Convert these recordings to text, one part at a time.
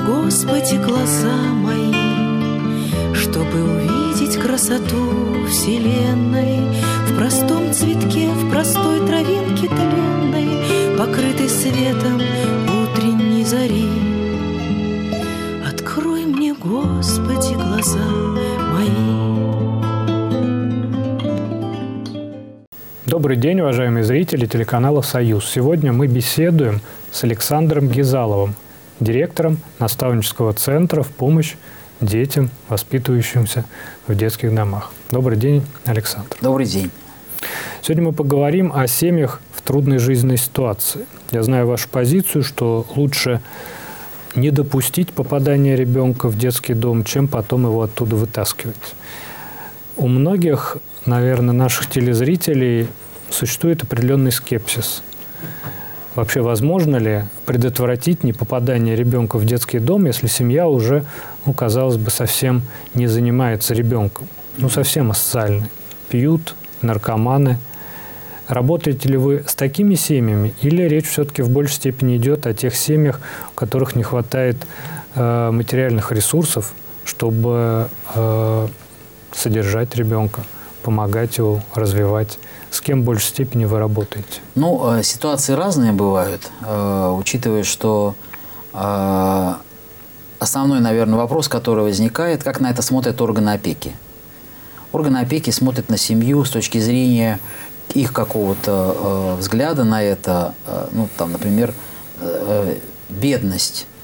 Господи, глаза мои, чтобы увидеть красоту вселенной в простом цветке, в простой травинке тленной, покрытой светом утренней зари. Открой мне, Господи, глаза мои. Добрый день, уважаемые зрители телеканала «Союз». Сегодня мы беседуем с Александром Гизаловым, директором наставнического центра в помощь детям, воспитывающимся в детских домах. Добрый день, Александр. Добрый день. Сегодня мы поговорим о семьях в трудной жизненной ситуации. Я знаю вашу позицию, что лучше не допустить попадания ребенка в детский дом, чем потом его оттуда вытаскивать. У многих, наверное, наших телезрителей существует определенный скепсис. Вообще, возможно ли предотвратить непопадание ребенка в детский дом, если семья уже, казалось бы, совсем не занимается ребенком? Совсем асоциальны. Пьют, наркоманы. Работаете ли вы с такими семьями? Или речь все-таки в большей степени идет о тех семьях, у которых не хватает материальных ресурсов, чтобы содержать ребенка, помогать его развивать? С кем в большей степени вы работаете? Ситуации разные бывают, учитывая, что основной, наверное, вопрос, который возникает, как на это смотрят органы опеки. Органы опеки смотрят на семью с точки зрения их какого-то взгляда на это, например, бедность,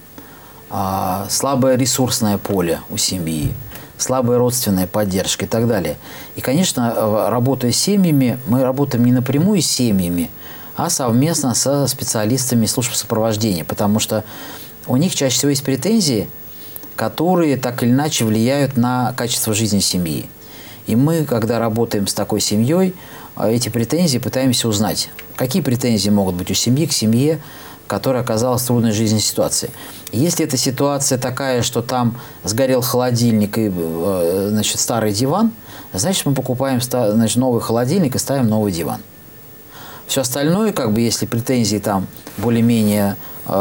слабое ресурсное поле у семьи, слабая родственная поддержка и так далее. И, конечно, работая с семьями, мы работаем не напрямую с семьями, а совместно со специалистами служб сопровождения, потому что у них чаще всего есть претензии, которые так или иначе влияют на качество жизни семьи. И мы, когда работаем с такой семьей, эти претензии пытаемся узнать. Какие претензии могут быть у семьи к семье, которая оказалась в трудной жизненной ситуации. Если эта ситуация такая, что там сгорел холодильник и старый диван, значит, мы покупаем новый холодильник и ставим новый диван. Все остальное, если претензии там более-менее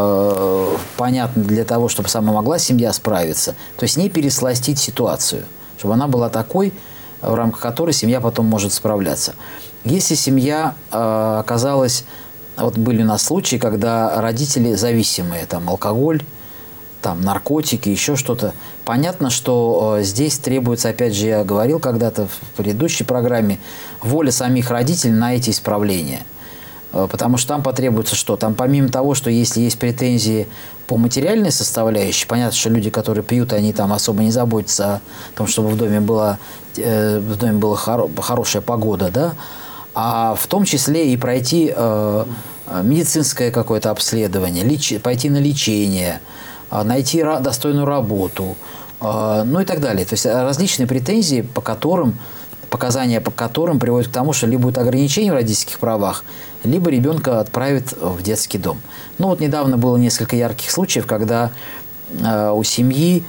понятны для того, чтобы сама могла семья справиться, то есть не пересластить ситуацию, чтобы она была такой, в рамках которой семья потом может справляться. Если семья оказалась... были у нас случаи, когда родители зависимые, алкоголь, наркотики, еще что-то. Понятно, что здесь требуется, опять же, я говорил когда-то в предыдущей программе, воля самих родителей на эти исправления. Потому что там потребуется что? Там помимо того, что если есть претензии по материальной составляющей, понятно, что люди, которые пьют, они там особо не заботятся о том, чтобы в доме была хорошая погода, да? А в том числе и пройти медицинское какое-то обследование, пойти на лечение, найти достойную работу, и так далее. То есть различные претензии, показания по которым приводят к тому, что либо будет ограничение в родительских правах, либо ребенка отправят в детский дом. Недавно было несколько ярких случаев, когда у семьи,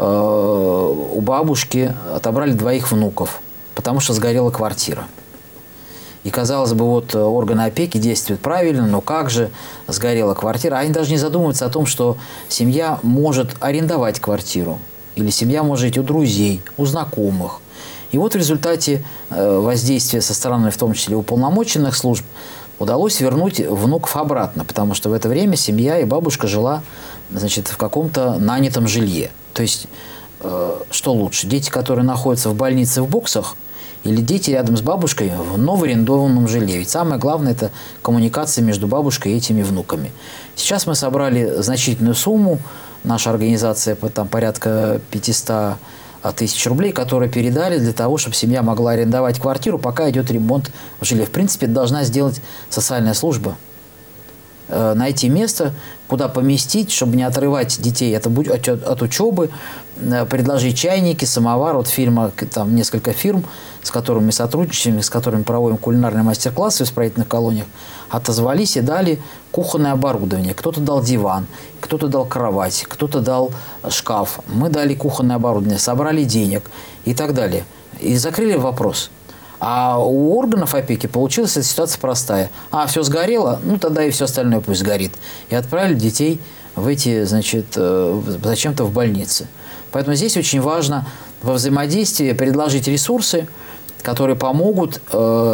у бабушки отобрали 2 внуков, потому что сгорела квартира. И, казалось бы, органы опеки действуют правильно, но как же сгорела квартира? Они даже не задумываются о том, что семья может арендовать квартиру. Или семья может жить у друзей, у знакомых. И в результате воздействия со стороны, в том числе уполномоченных служб, удалось вернуть внуков обратно, потому что в это время семья и бабушка жила, в каком-то нанятом жилье. То есть, что лучше? Дети, которые находятся в больнице в боксах, или дети рядом с бабушкой в новоарендованном жилье. Ведь самое главное – это коммуникация между бабушкой и этими внуками. Сейчас мы собрали значительную сумму, наша организация порядка 500 тысяч рублей, которые передали для того, чтобы семья могла арендовать квартиру, пока идет ремонт в жилье. В принципе, это должна сделать социальная служба. Найти место, куда поместить, чтобы не отрывать детей от учебы, предложить чайники, самовар. Фирма, несколько фирм, с которыми мы сотрудничаем, с которыми проводим кулинарные мастер-классы в исправительных колониях, отозвались и дали кухонное оборудование. Кто-то дал диван, кто-то дал кровать, кто-то дал шкаф. Мы дали кухонное оборудование, собрали денег и так далее. И закрыли вопрос. А у органов опеки получилась эта ситуация простая. Все сгорело, тогда и все остальное пусть сгорит. И отправили детей значит, зачем-то в больнице. Поэтому здесь очень важно во взаимодействии предложить ресурсы, которые помогут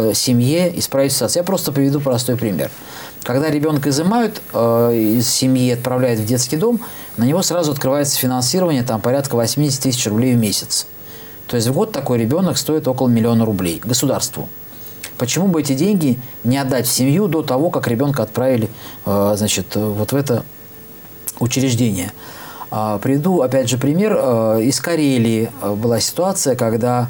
семье исправить ситуацию. Я просто приведу простой пример. Когда ребенка изымают из семьи, отправляют в детский дом, на него сразу открывается финансирование там, порядка 80 тысяч рублей в месяц. То есть в год такой ребенок стоит около 1 000 000 рублей государству. Почему бы эти деньги не отдать в семью до того, как ребенка отправили значит, вот в это учреждение? Приведу, опять же, пример. Из Карелии была ситуация, когда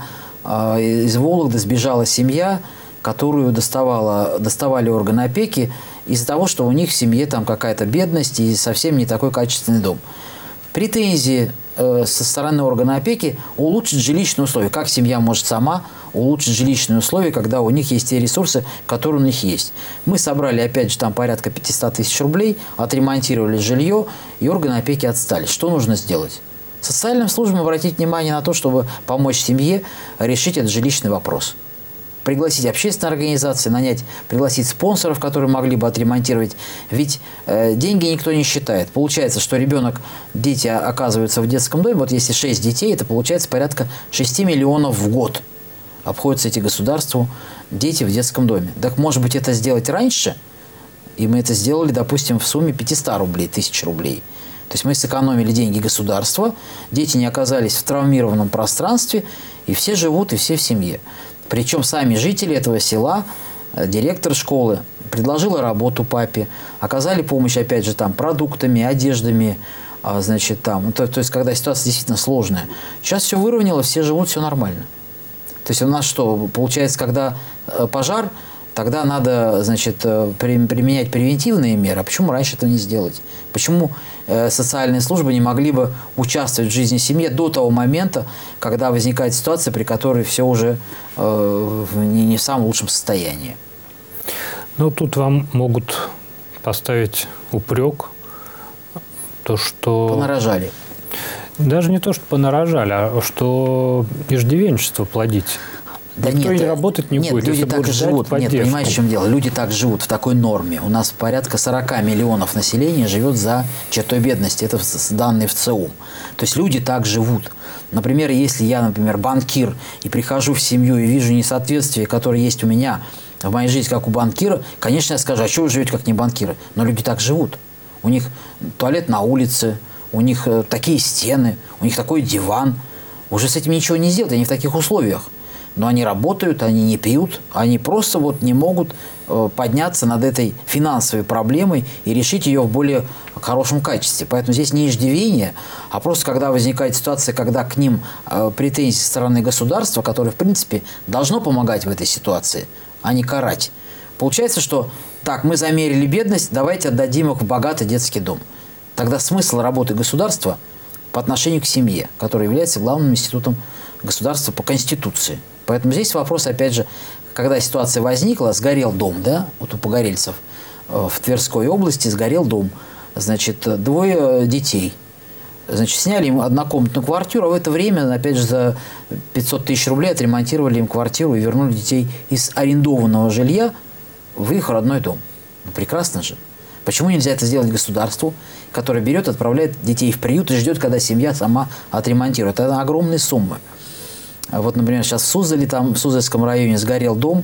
из Вологды сбежала семья, которую доставали органы опеки из-за того, что у них в семье там какая-то бедность и совсем не такой качественный дом. Претензии со стороны органа опеки улучшить жилищные условия. Как семья может сама улучшить жилищные условия, когда у них есть те ресурсы, которые у них есть. Мы собрали, опять же, там порядка 500 тысяч рублей, отремонтировали жилье, и органы опеки отстали. Что нужно сделать? Социальным службам обратить внимание на то, чтобы помочь семье решить этот жилищный вопрос. Пригласить общественные организации, пригласить спонсоров, которые могли бы отремонтировать. Ведь деньги никто не считает. Получается, что дети оказываются в детском доме. Вот если 6 детей, это получается порядка 6 миллионов в год. Обходятся эти государству дети в детском доме. Так может быть это сделать раньше? И мы это сделали, допустим, в сумме 500 рублей, 1000 рублей. То есть мы сэкономили деньги государства, дети не оказались в травмированном пространстве, и все живут, и все в семье. Причем сами жители этого села, директор школы, предложила работу папе, оказали помощь, опять же, там, продуктами, одеждами, значит, там, то есть, когда ситуация действительно сложная. Сейчас все выровнялось, все живут, все нормально. То есть у нас что, получается, когда пожар, тогда надо, значит, применять превентивные меры. А почему раньше этого не сделать? Почему социальные службы не могли бы участвовать в жизни семьи до того момента, когда возникает ситуация, при которой все уже не в самом лучшем состоянии? Ну, тут вам могут поставить упрек, то, что... Понарожали. Даже не то, что понарожали, а что иждивенчество плодить. Да никто нет, работать не будет, люди если так будут живут. ждать Нет, понимаете, в чем дело? Люди так живут в такой норме. У нас порядка 40 миллионов населения живет за чертой бедности. Это данные в ЦИОМ. То есть люди так живут. Например, если я, например, банкир, и прихожу в семью и вижу несоответствие, которое есть у меня в моей жизни, как у банкира, конечно, я скажу, а что вы живете, как не банкиры? Но люди так живут. У них туалет на улице, у них такие стены, у них такой диван. Уже с этим ничего не сделать, они в таких условиях. Но они работают, они не пьют, они просто вот не могут подняться над этой финансовой проблемой и решить ее в более хорошем качестве. Поэтому здесь не иждивение, а просто когда возникает ситуация, когда к ним претензии со стороны государства, которое, в принципе, должно помогать в этой ситуации, а не карать. Получается, что так, мы замерили бедность, давайте отдадим их в богатый детский дом. Тогда смысл работы государства по отношению к семье, которая является главным институтом государства по Конституции. Поэтому здесь вопрос, опять же, когда ситуация возникла, сгорел дом, да, вот у погорельцев в Тверской области сгорел дом, значит, 2 детей. Значит, сняли им однокомнатную квартиру, а в это время, опять же, за 500 тысяч рублей отремонтировали им квартиру и вернули детей из арендованного жилья в их родной дом. Ну, прекрасно же. Почему нельзя это сделать государству, которое берет, отправляет детей в приют и ждет, когда семья сама отремонтирует? Это огромные суммы. Вот, например, сейчас в Суздале, там, в Суздальском районе сгорел дом.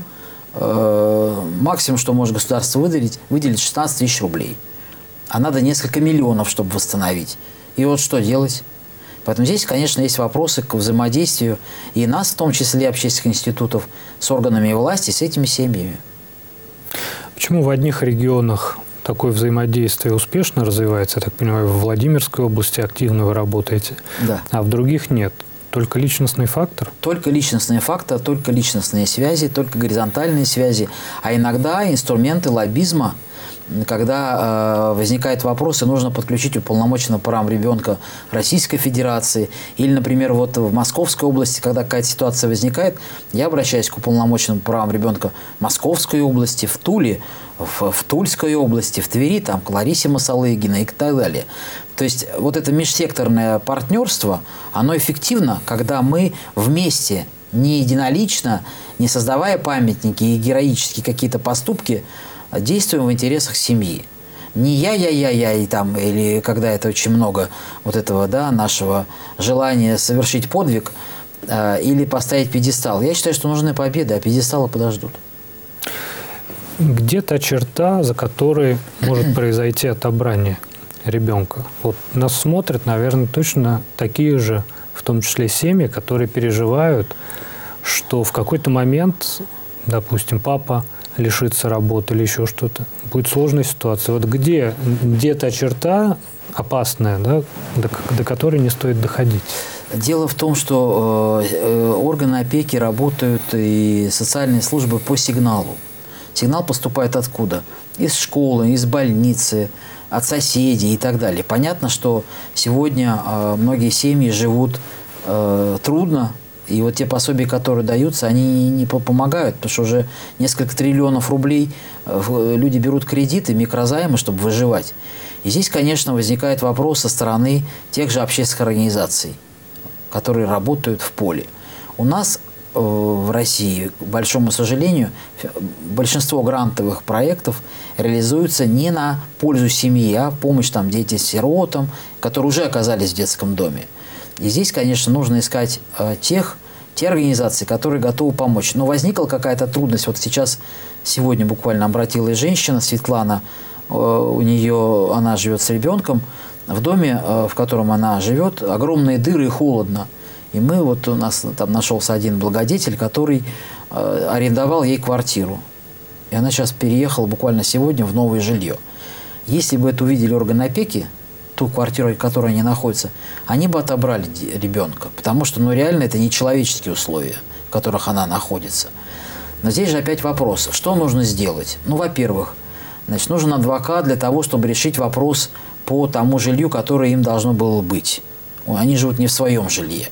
Максимум, что может государство выделить 16 тысяч рублей. А надо несколько миллионов, чтобы восстановить. И вот что делать? Поэтому здесь, конечно, есть вопросы к взаимодействию и нас, в том числе общественных институтов, с органами власти, с этими семьями. Почему в одних регионах такое взаимодействие успешно развивается? Я так понимаю, в Владимирской области активно вы работаете, да. А в других нет? Только личностный фактор? Только личностный фактор, только личностные связи, только горизонтальные связи. А иногда инструменты лоббизма, когда возникает вопрос, и нужно подключить уполномоченного по правам ребенка Российской Федерации. Или, например, вот в Московской области, когда какая-то ситуация возникает, я обращаюсь к уполномоченному по правам ребенка Московской области, в Туле, в Тульской области, в Твери, там, к Ларисе Масалыгиной и так далее. То есть вот это межсекторное партнерство, оно эффективно, когда мы вместе, не единолично, не создавая памятники и героические какие-то поступки, действуем в интересах семьи. Не я, и там, или когда это очень много вот этого, да, нашего желания совершить подвиг, или поставить пьедестал. Я считаю, что нужны победы, а пьедесталы подождут. Где та черта, за которой может произойти отобрание ребенка? Вот нас смотрят, наверное, точно такие же, в том числе семьи, которые переживают, что в какой-то момент, допустим, папа лишится работы или еще что-то, будет сложная ситуация. Вот где та черта опасная, да, до которой не стоит доходить? Дело в том, что органы опеки работают и социальные службы по сигналу. Сигнал поступает откуда? Из школы, из больницы, от соседей и так далее. Понятно, что сегодня многие семьи живут трудно, и вот те пособия, которые даются, они не помогают, потому что уже несколько триллионов рублей люди берут кредиты, микрозаймы, чтобы выживать. И здесь, конечно, возникает вопрос со стороны тех же общественных организаций, которые работают в поле. У нас в России, к большому сожалению, большинство грантовых проектов реализуются не на пользу семьи, а в помощь там, детям-сиротам, которые уже оказались в детском доме. И здесь, конечно, нужно искать те организации, которые готовы помочь. Но возникла какая-то трудность. Вот сегодня буквально обратилась женщина, Светлана, она живет с ребенком. В доме, в котором она живет, огромные дыры и холодно. И у нас там нашелся один благодетель, который арендовал ей квартиру. И она сейчас переехала буквально сегодня в новое жилье. Если бы это увидели органы опеки, ту квартиру, в которой они находятся, они бы отобрали ребенка. Потому что, реально, это нечеловеческие условия, в которых она находится. Но здесь же опять вопрос, что нужно сделать? Во-первых, нужен адвокат для того, чтобы решить вопрос по тому жилью, которое им должно было быть. Они живут не в своем жилье.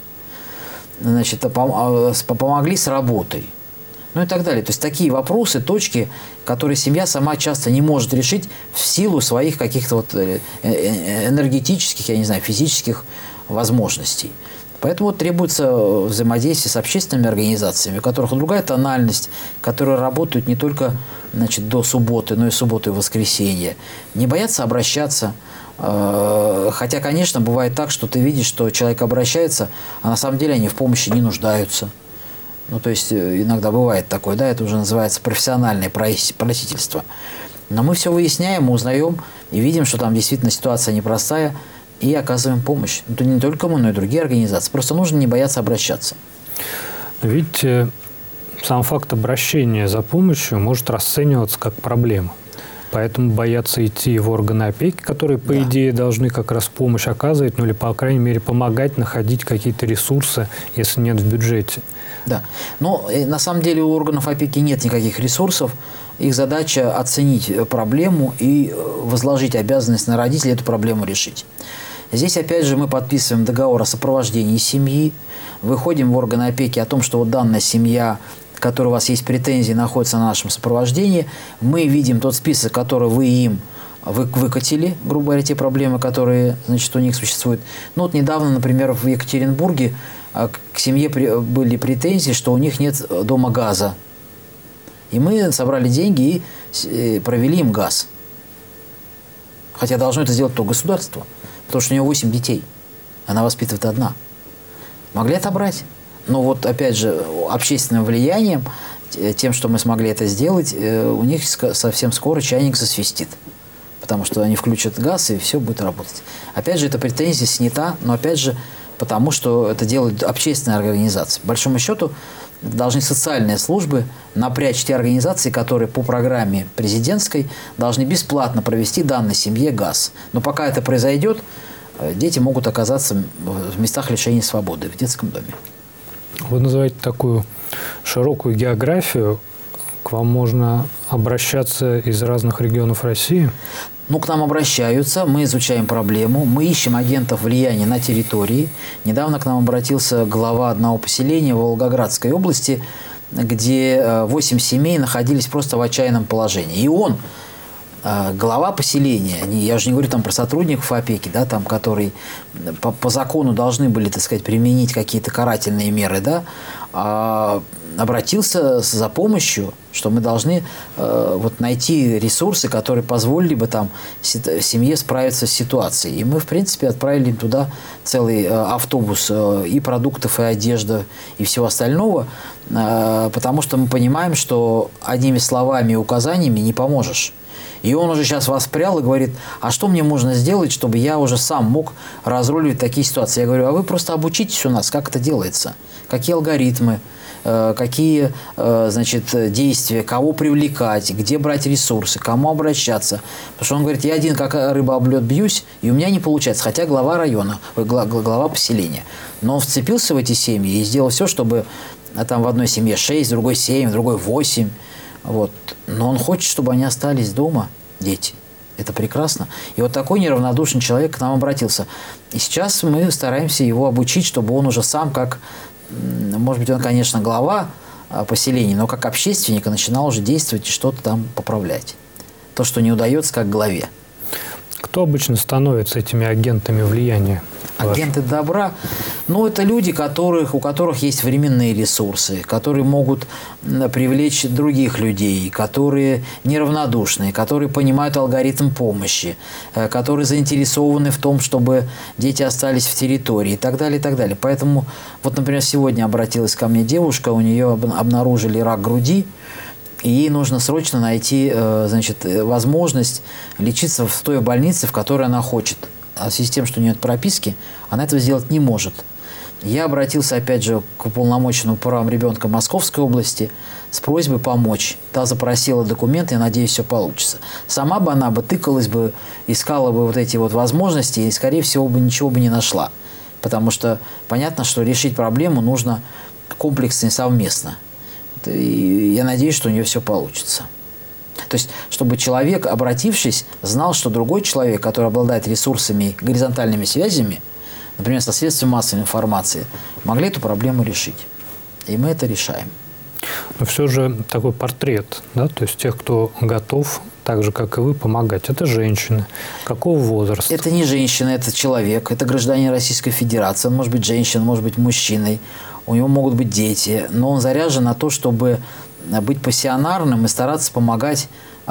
Помогли с работой. И так далее. То есть такие вопросы, точки, которые семья сама часто не может решить в силу своих каких-то энергетических, физических возможностей. Поэтому требуется взаимодействие с общественными организациями, у которых другая тональность, которые работают не только до субботы, но и субботы и воскресенья. Не боятся обращаться. Хотя, конечно, бывает так, что ты видишь, что человек обращается, а на самом деле они в помощи не нуждаются. То есть иногда бывает такое, да, это уже называется профессиональное просительство. Но мы все выясняем, мы узнаем и видим, что там действительно ситуация непростая, и оказываем помощь. Это не только мы, но и другие организации. Просто нужно не бояться обращаться. Ведь сам факт обращения за помощью может расцениваться как проблема. Поэтому боятся идти в органы опеки, которые, по идее, должны как раз помощь оказывать, или, по крайней мере, помогать находить какие-то ресурсы, если нет в бюджете. Да. Но на самом деле у органов опеки нет никаких ресурсов. Их задача оценить проблему и возложить обязанность на родителей эту проблему решить. Здесь, опять же, мы подписываем договор о сопровождении семьи, выходим в органы опеки о том, что данная семья, к которой у вас есть претензии, находится на нашем сопровождении. Мы видим тот список, который вы им выкатили, грубо говоря, те проблемы, которые, у них существуют. Недавно, например, в Екатеринбурге к семье были претензии, что у них нет дома газа. И мы собрали деньги и провели им газ. Хотя должно это сделать то государство, потому что у нее 8 детей. Она воспитывает одна. Могли отобрать. Но опять же, общественным влиянием, тем, что мы смогли это сделать, у них совсем скоро чайник засвистит. Потому что они включат газ, и все будет работать. Опять же, эта претензия снята, но опять же, потому что это делают общественные организации. По большому счету, должны социальные службы напрячь те организации, которые по программе президентской должны бесплатно провести данной семье газ. Но пока это произойдет, дети могут оказаться в местах лишения свободы, в детском доме. Вы называете такую широкую географию. К вам можно обращаться из разных регионов России? К нам обращаются, мы изучаем проблему, мы ищем агентов влияния на территории. Недавно к нам обратился глава одного поселения в Волгоградской области, где 8 семей находились просто в отчаянном положении. И он глава поселения, я же не говорю там про сотрудников опеки, да, там, которые по закону должны были, так сказать, применить какие-то карательные меры, да, обратился за помощью, что мы должны вот найти ресурсы, которые позволили бы там семье справиться с ситуацией. И мы, в принципе, отправили им туда целый автобус и продуктов, и одежды, и всего остального, потому что мы понимаем, что одними словами и указаниями не поможешь. И он уже сейчас воспрял и говорит, а что мне можно сделать, чтобы я уже сам мог разруливать такие ситуации? Я говорю, а вы просто обучитесь у нас, как это делается, какие алгоритмы, какие, значит, действия, кого привлекать, где брать ресурсы, кому обращаться. Потому что он говорит, я один как рыба об лед бьюсь, и у меня не получается, хотя глава района, глава поселения. Но он вцепился в эти семьи и сделал все, чтобы там в одной семье 6, в другой 7, в другой 8. Вот. Но он хочет, чтобы они остались дома, дети. Это прекрасно. И вот такой неравнодушный человек к нам обратился. И сейчас мы стараемся его обучить, чтобы он уже сам как, может быть, он, конечно, глава поселения, но как общественник начинал уже действовать и что-то там поправлять. То, что не удается как главе. Кто обычно становится этими агентами влияния? Агенты добра, ну, это люди, у которых есть временные ресурсы, которые могут привлечь других людей, которые неравнодушны, которые понимают алгоритм помощи, которые заинтересованы в том, чтобы дети остались в территории и так далее, и так далее. Поэтому, вот, например, сегодня обратилась ко мне девушка, у нее обнаружили рак груди, и ей нужно срочно найти, значит, возможность лечиться в той больнице, в которой она хочет. А в связи с тем, что у нее нет прописки, она этого сделать не может. Я обратился, опять же, к уполномоченному по правам ребенка Московской области с просьбой помочь. Та запросила документы, я надеюсь, все получится. Сама бы она тыкалась бы, искала бы вот эти вот возможности и, скорее всего, ничего бы не нашла. Потому что понятно, что решить проблему нужно комплексно и совместно. И я надеюсь, что у нее все получится. То есть, чтобы человек, обратившись, знал, что другой человек, который обладает ресурсами, горизонтальными связями, например, со средствами массовой информации, могли эту проблему решить. И мы это решаем. Но все же такой портрет, да, то есть тех, кто готов, так же, как и вы, помогать. Это женщины. Какого возраста? Это не женщина, это человек, это гражданин Российской Федерации. Он может быть женщиной, может быть мужчиной, у него могут быть дети, но он заряжен на то, чтобы быть пассионарным и стараться помогать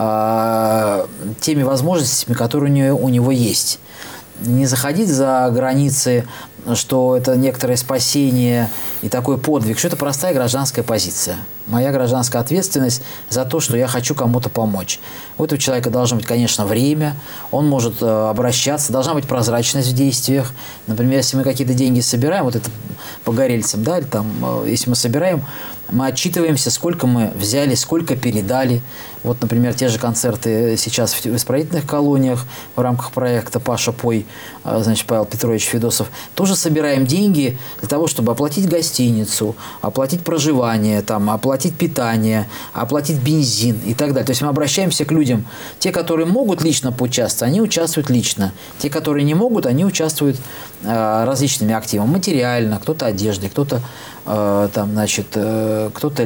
теми возможностями, которые у него есть. Не заходить за границы, что это некоторое спасение и такой подвиг, что это простая гражданская позиция. Моя гражданская ответственность за то, что я хочу кому-то помочь. У этого человека должно быть, конечно, время, он может обращаться, должна быть прозрачность в действиях. Например, если мы какие-то деньги собираем, вот это погорельцам, да, или там, если мы собираем, мы отчитываемся, сколько мы взяли, сколько передали. Вот, например, те же концерты сейчас в исправительных колониях в рамках проекта «Паша, пой», значит, Павел Петрович Федосов. Тоже собираем деньги для того, чтобы оплатить гостиницу, оплатить проживание, там, оплатить питание, оплатить бензин и так далее. То есть мы обращаемся к людям. Те, которые могут лично поучаствовать, они участвуют лично. Те, которые не могут, они участвуют различными активами. Материально, кто-то одеждой, кто-то там, значит, кто-то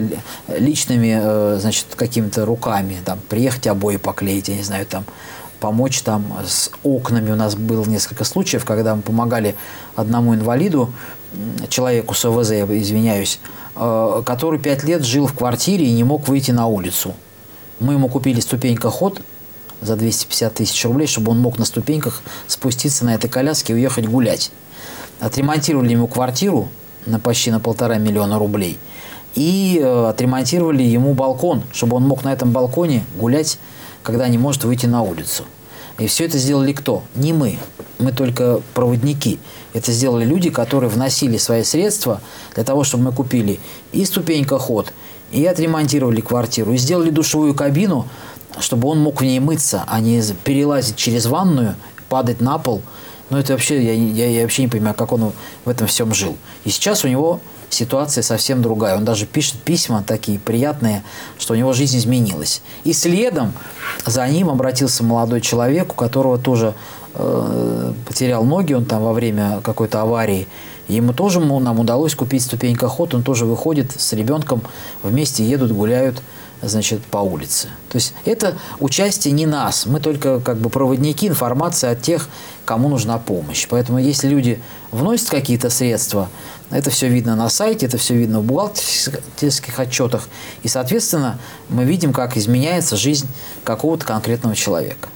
личными, значит, какими-то руками, там, приехать обои поклеить, я не знаю, там, помочь там с окнами. У нас было несколько случаев, когда мы помогали одному инвалиду, человеку с ОВЗ, я извиняюсь, который 5 лет жил в квартире и не мог выйти на улицу. Мы ему купили ступенькоход за 250 тысяч рублей, чтобы он мог на ступеньках спуститься на этой коляске и уехать гулять. Отремонтировали ему квартиру почти на 1,5 миллиона рублей. И отремонтировали ему балкон, чтобы он мог на этом балконе гулять, когда не может выйти на улицу. И все это сделали кто? Не мы. Мы только проводники. Это сделали люди, которые вносили свои средства для того, чтобы мы купили и ступенькоход, и отремонтировали квартиру, и сделали душевую кабину, чтобы он мог в ней мыться, а не перелазить через ванную, падать на пол. Ну, это вообще, я вообще не понимаю, как он в этом всем жил. И сейчас у него ситуация совсем другая. Он даже пишет письма такие приятные, что у него жизнь изменилась. И следом за ним обратился молодой человек, у которого тоже потерял ноги, он там во время какой-то аварии. Ему тоже нам удалось купить ступенькоход, он тоже выходит с ребенком, вместе едут, гуляют значит, по улице. То есть это участие не нас, мы только как бы проводники информации от тех, кому нужна помощь. Поэтому если люди вносят какие-то средства, это все видно на сайте, это все видно в бухгалтерских отчетах, и, соответственно, мы видим, как изменяется жизнь какого-то конкретного человека.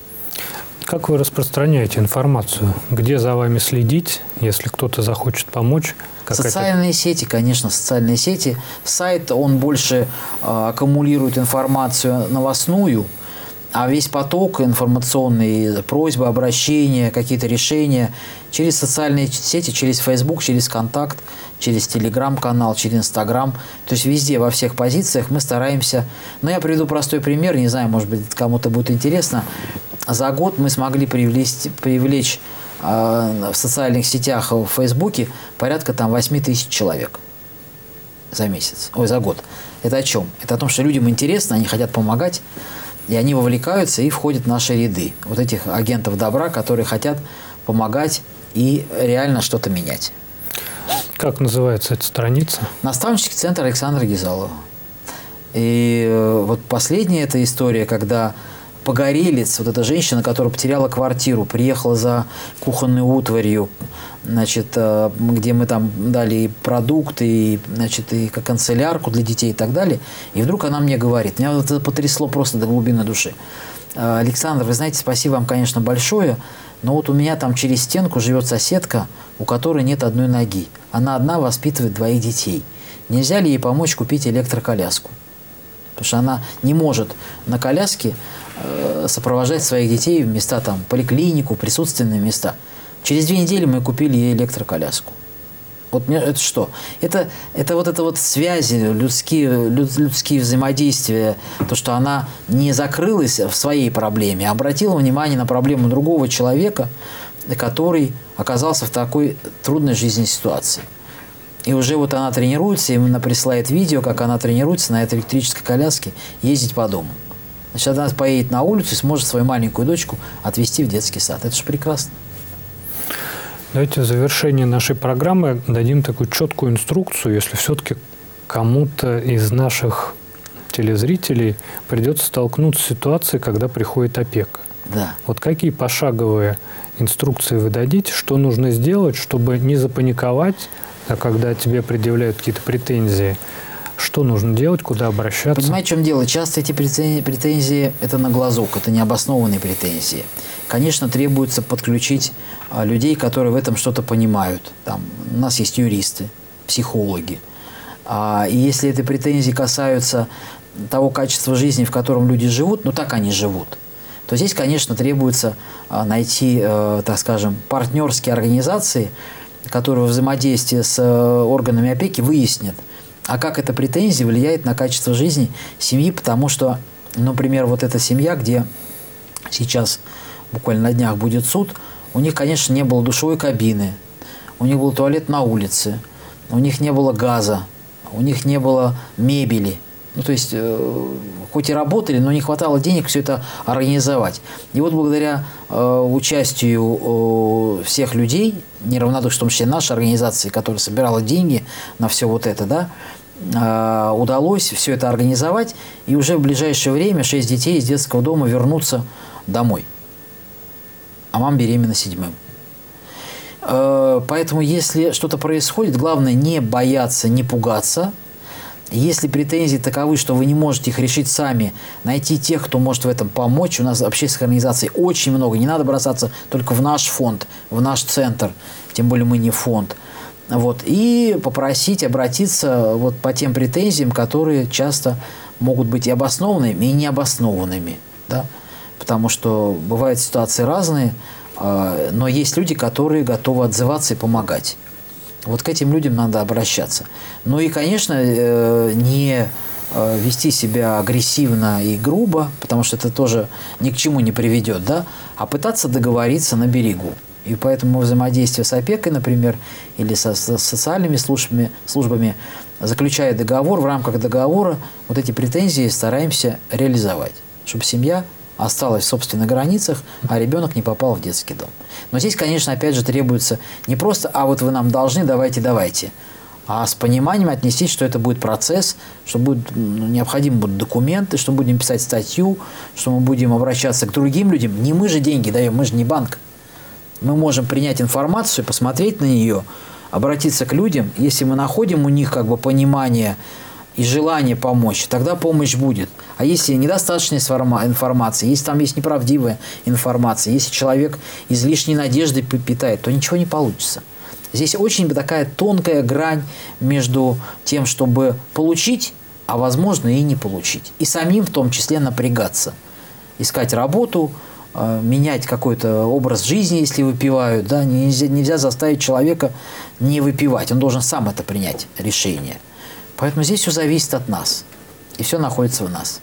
Как вы распространяете информацию? Где за вами следить, если кто-то захочет помочь? Социальные сети, конечно, социальные сети. Сайт, он больше аккумулирует информацию новостную, а весь поток информационный, просьбы, обращения, какие-то решения через социальные сети, через Facebook, через Контакт, через Telegram-канал, через Instagram. То есть везде, во всех позициях мы стараемся. Но я приведу простой пример, не знаю, может быть, кому-то будет интересно. За год мы смогли привлечь в социальных сетях, в Фейсбуке порядка 8 тысяч человек за месяц, за год. Это о чем? Это о том, что людям интересно, они хотят помогать, и они вовлекаются и входят в наши ряды. Вот этих агентов добра, которые хотят помогать и реально что-то менять. Как называется эта страница? Наставнический центр Александра Гизалова. И вот последняя эта история, когда Погорелец, вот эта женщина, которая потеряла квартиру, приехала за кухонной утварью, значит, где мы там дали и продукты, и, значит, и канцелярку для детей и так далее. И вдруг она мне говорит, меня вот это потрясло просто до глубины души. Александр, вы знаете, спасибо вам, конечно, большое, но вот у меня там через стенку живет соседка, у которой нет одной ноги. Она одна воспитывает 2 детей. Нельзя ли ей помочь купить электроколяску? Потому что она не может на коляске сопровождать своих детей в места, там, поликлинику, присутственные места. Через 2 недели мы купили ей электроколяску. Вот это что? Это вот связи, людские взаимодействия, то, что она не закрылась в своей проблеме, а обратила внимание на проблему другого человека, который оказался в такой трудной жизненной ситуации. И уже вот она тренируется, и она присылает видео, как она тренируется на этой электрической коляске ездить по дому. Значит, она поедет на улицу и сможет свою маленькую дочку отвезти в детский сад. Это же прекрасно. Давайте в завершение нашей программы дадим такую четкую инструкцию, если все-таки кому-то из наших телезрителей придется столкнуться с ситуацией, когда приходит опека. Да. Вот какие пошаговые инструкции вы дадите, что нужно сделать, чтобы не запаниковать, а когда тебе предъявляют какие-то претензии, что нужно делать, куда обращаться? Понимаете, в чем дело? Часто эти претензии – это на глазок, это необоснованные претензии. Конечно, требуется подключить людей, которые в этом что-то понимают. Там, у нас есть юристы, психологи. И если эти претензии касаются того качества жизни, в котором люди живут, ну так они живут, то здесь, конечно, требуется найти, так скажем, партнерские организации, которые во взаимодействии с органами опеки выяснят, а как эта претензия влияет на качество жизни семьи, потому что, например, вот эта семья, где сейчас буквально на днях будет суд, у них, конечно, не было душевой кабины, у них был туалет на улице, у них не было газа, у них не было мебели. Ну, то есть, хоть и работали, но не хватало денег все это организовать. И вот благодаря участию всех людей, неравнодушных, в том числе нашей организации, которая собирала деньги на все вот это, да, удалось все это организовать, и уже в ближайшее время 6 детей из детского дома вернутся домой. А мама беременна 7-м. Поэтому, если что-то происходит, главное не бояться, не пугаться. Если претензии таковы, что вы не можете их решить сами, найти тех, кто может в этом помочь. У нас общественных организаций очень много. Не надо бросаться только в наш фонд, в наш центр. Тем более мы не фонд. Вот. И попросить обратиться вот по тем претензиям, которые часто могут быть и обоснованными, и необоснованными. Да? Потому что бывают ситуации разные, но есть люди, которые готовы отзываться и помогать. Вот к этим людям надо обращаться. Ну и, конечно, не вести себя агрессивно и грубо, потому что это тоже ни к чему не приведет, да, а пытаться договориться на берегу. И поэтому взаимодействие с опекой, например, или со социальными службами, заключая договор, в рамках договора вот эти претензии стараемся реализовать, чтобы семья осталась в собственных границах, а ребенок не попал в детский дом. Но здесь, конечно, опять же требуется не просто «а вот вы нам должны, давайте». А с пониманием отнестись, что это будет процесс, что необходимы будут документы, что будем писать статью, что мы будем обращаться к другим людям. Не мы же деньги даем, мы же не банк. Мы можем принять информацию, посмотреть на нее, обратиться к людям. Если мы находим у них понимание и желание помочь, тогда помощь будет. А если недостаточная информация, если там есть неправдивая информация, если человек излишней надежды питает, то ничего не получится. Здесь очень такая тонкая грань между тем, чтобы получить, а возможно и не получить. И самим в том числе напрягаться. Искать работу, менять какой-то образ жизни, если выпивают. Да? Нельзя заставить человека не выпивать. Он должен сам это принять решение. Поэтому здесь все зависит от нас. И все находится в нас.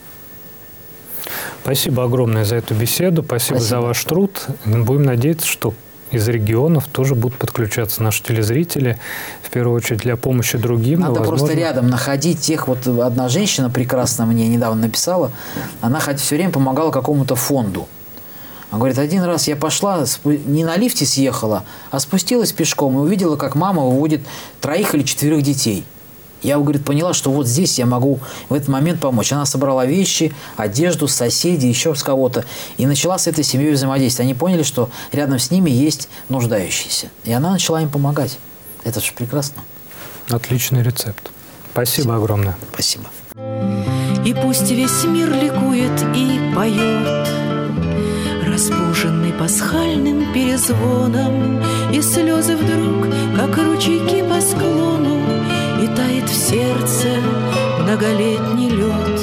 Спасибо огромное за эту беседу. Спасибо за ваш труд. Будем надеяться, что из регионов тоже будут подключаться наши телезрители, в первую очередь для помощи другим. Надо просто рядом находить тех. Вот одна женщина прекрасно мне недавно написала, она все время помогала какому-то фонду. Она говорит, один раз я пошла, не на лифте съехала, а спустилась пешком и увидела, как мама выводит 3 или 4 детей. Я, говорит, поняла, что вот здесь я могу в этот момент помочь. Она собрала вещи, одежду, соседей, еще с кого-то. И начала с этой семьей взаимодействовать. Они поняли, что рядом с ними есть нуждающиеся. И она начала им помогать. Это же прекрасно. Отличный рецепт. Спасибо огромное. Спасибо. И пусть весь мир ликует и поет, разбуженный пасхальным перезвоном, и слезы вдруг, как ручейки по склону, и тает в сердце многолетний лед.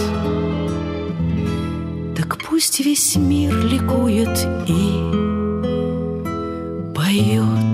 Так пусть весь мир ликует и поет.